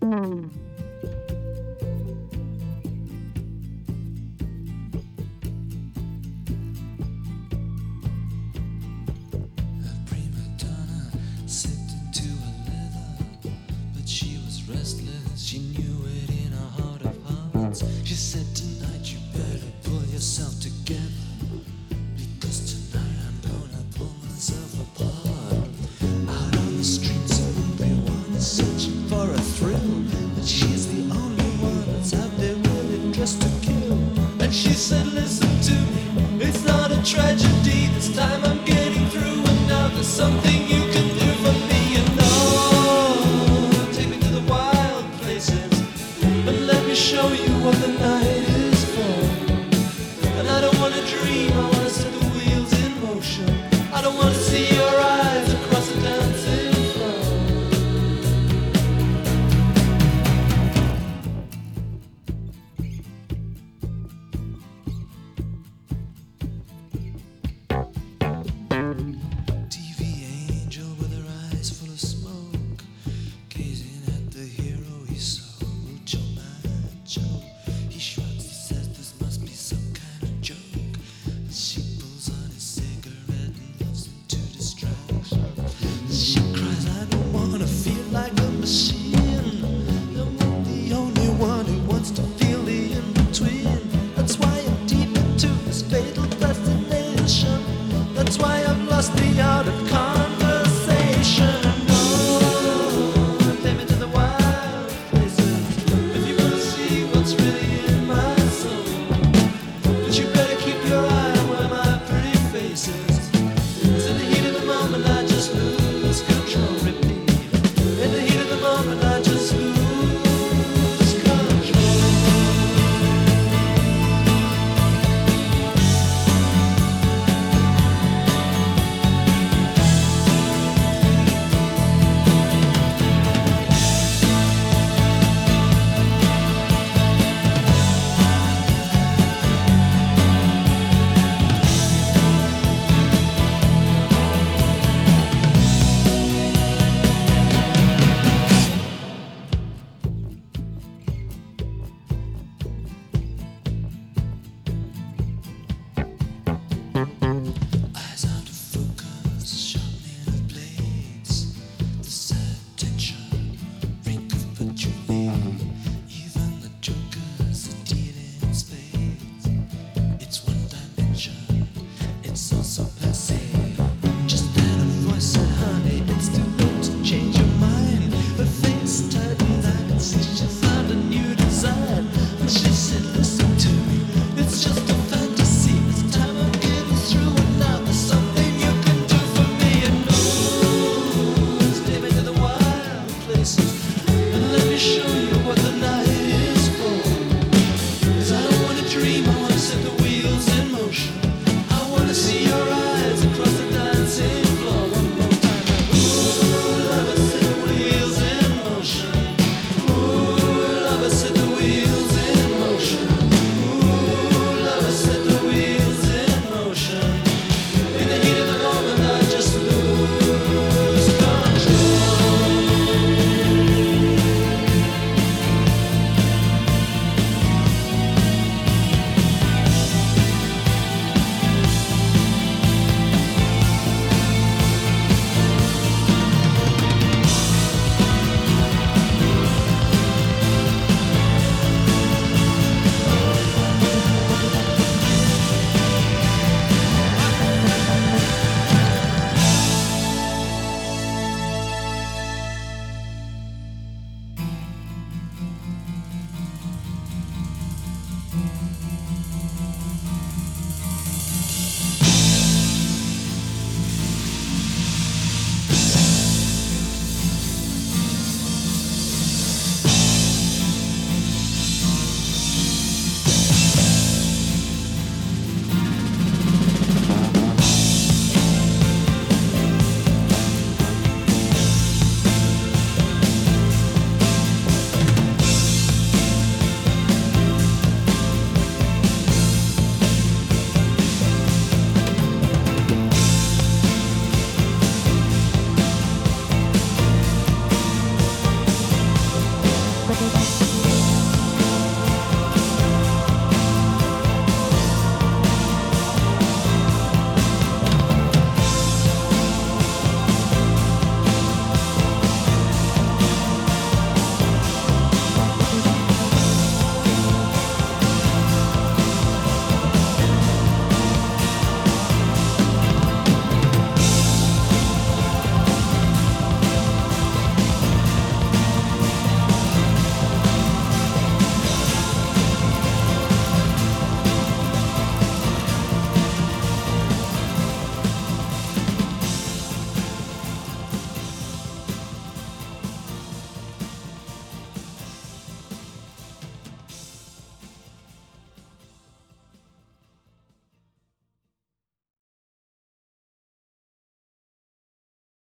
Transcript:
prima donna slipped into a leather, but she was restless. She knew it in her heart of hearts. She said, "Tonight you better pull yourself together, because tonight I'm gonna pull myself apart." Out on the streets, everyone is searching for a thrill, but she's the only one that's out there really dressed to kill. And she said, "Listen to me, it's not a tragedy. This time I'm getting through, and now there's something